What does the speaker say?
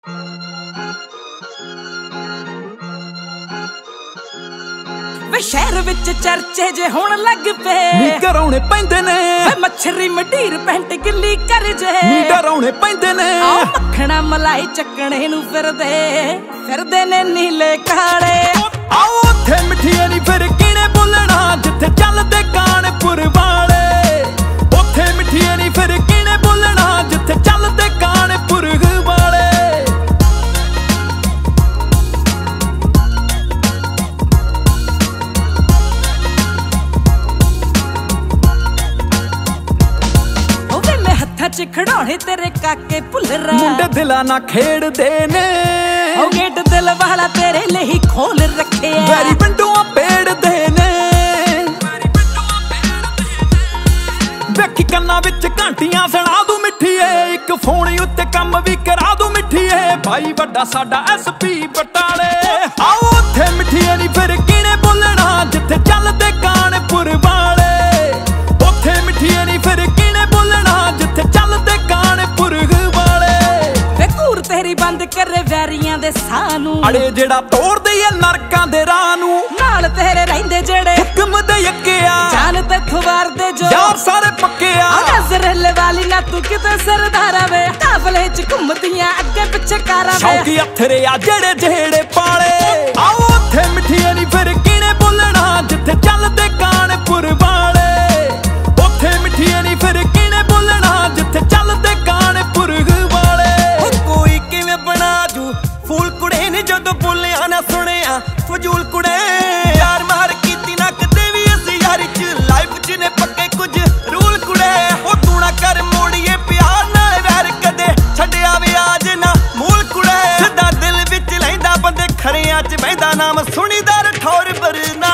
ਵੇ ਸ਼ਹਿਰ ਵਿੱਚ ਚਰਚੇ ਜੇ ਹੋਣ ਲੱਗ ਪਏ ਨੀ ਕਰਾਉਣੇ ਪੈਂਦੇ ਨੇ ਵੇ ਮੱਛਰੀ ਮਢੀਰ ਪੈਂਟ ਗਿੱਲੀ ਕਰ ਜੇ ਨੀ ਡਰਾਉਣੇ ਪੈਂਦੇ ਨੇ ਆ ਮੱਖਣਾ ਮਲਾਈ ਚੱਕਣੇ ਨੂੰ ਫਿਰਦੇ ਨੇ ਨੀਲੇ ਕਾਲੇ ਆਓ ਉੱਥੇ ਮਿੱਠੀਆਂ ਨਹੀਂ ਫਿਰ ਕਿਹਨੇ ਬੋਲਣਾ ਜਿੱਥੇ ਚੱਲਦੇ ਕਾਨਪੁਰ ਵਾਲੇ ਉੱਥੇ ਮਿੱਠੀਆਂ ਨਹੀਂ ਫਿਰ ਕਿਹਨੇ ਬੋਲਣਾ ਜਿੱਥੇ ਚੱਲਦੇ ਕਾਨਪੁਰ ਵਾਲੇ ਚ ਖੜੋਣੇ ਤੇਰੇ ਕਾਕੇ ਭੁੱਲਰਾ ਮੁੰਡੇ ਦਿਲਾਂ ਨਾਲ ਖੇਡਦੇ ਨੇ ਉਹ ਗੇਟ ਦਿਲ ਵਾਲਾ ਤੇਰੇ ਲਈ ਖੋਲ ਰੱਖਿਆ ਵੈਰੀ ਪਿੰਡੋਂ ਪੇੜਦੇ ਨੇ ਵੇਖੀ ਕੰਨਾਂ ਵਿੱਚ ਘੰਟੀਆਂ ਸੁਣਾ ਦੂ ਮਿੱਠੀਏ ਇੱਕ ਫੋਨ ਉੱਤੇ ਕੰਮ ਵੀ ਕਰਾ ਦੂ ਮਿੱਠੀਏ ਭਾਈ ਵੱਡਾ ਸਾਡਾ ਐਸਪੀ ਬਟਾਲੇ ਆਓ ਉੱਥੇ ਮਿੱਠੀਆਂ ਨਹੀਂ ਫਿਰ ਕਿਹਨੇ ਬੋਲਣਾ ਜਿੱਥੇ ਚੱਲਦੇ ਕਾਨਪੁਰ ਵਾਲੇ ਉੱਥੇ ਮਿੱਠੀਆਂ ਨਹੀਂ ਫਿਰ ਕਿਹਨੇ ਬੋਲਣਾ ਜਿੱਥੇ ਚੱਲਦੇ ਕਾਨਪੁਰ ਵਾਲੇ ਵੇ ਘੂਰ ਤੇਰੀ ਬੰਦ ਕਰੇ ਵੈਰੀਆਂ ਦੇ ਸਾਹ ਨੂੰ ਅੜੇ ਜਿਹੜਾ ਤੋੜਦੇ ਏ ਨਰਕਾਂ ਦੇ ਰਾਹ ਨੂੰ ਨਾਲ ਤੇਰੇ ਰਹਿੰਦੇ ਜਿਹੜੇ ਹੁਕਮ ਦੇ ਯੱਕਿਆ ਜਾਨ ਤੇ ਖਵਾਰਦੇ ਜੋ ਯਾਰ ਸਾਰੇ ਪੱਕਿਆ ਨਜ਼ਰਲੇ ਵਾਲੀ ਨਾ ਤੂੰ ਕਿਤੇ ਸਰਦਾਰਾ ਵੇ ਕਾਫਲੇ ਚ ਘੁੰਮਦੀਆਂ ਅੱਗੇ ਪਿੱਛੇ ਕਾਰਾਂ ਵੇ ਸ਼ੌਕੀ ਅਥਰੇ ਆ ਜਿਹੜੇ ਪਾਲੇ ਆਓ ਉੱਥੇ ਮਿੱਠੀਆਂ ਨਹੀਂ ਫਿਰ ਕਿਹਨੇ ਬੋਲਣਾ ਜਿੱਥੇ ਚੱਲਦੇ ਕਾਨਪੁਰ ਵਾਲੇ ਉੱਥੇ ਮਿੱਠੀਆਂ ਨਹੀਂ ਫਿਰ ਕਿਹਨੇ ਬੋਲਣਾ ਜਿੱਥੇ ਚੱਲਦੇ ਕਾਨਪੁਰ ਵਾਲੇ ਕੋਈ ਕਿਵੇਂ ਬਣਾ ਜੂ ਫੂਲ ਕੁੜੇ ਨੇ ਜਦੋਂ ਬੋਲਿਆ ਨਾ ਸੁਣਿਆ ਫਜ਼ੂਲ ਕੁੜੇ ਯਾਰ ਮਾਰ ਕੀਤੀ ਨਾ ਕਦੇ ਵੀ ਅਸੀਂ ਯਾਰੀ ਚ ਲਾਈਫ ਚ ਨੇ ਪੱਕੇ ਕੁਝ ਰੂਲ ਕੁੜੇ ਉਹ ਤੂੰ ਨਾ ਕਰ ਮੋੜੀਏ ਪਿਆਰ ਨਾਲ ਵੈਰ ਕਦੇ ਛੱਡਿਆ ਵਿਆਜ ਨਾ ਮੂਲ ਕੁੜੇ ਸਿੱਧਾ ਦਿਲ ਵਿੱਚ ਲੈਂਦਾ ਬੰਦੇ ਖਰਿਆਂ ਚ ਬਹਿੰਦਾ ਨਾਮ ਸੁਣੀਦਾ ਠੌਰ ਬਰਨਾ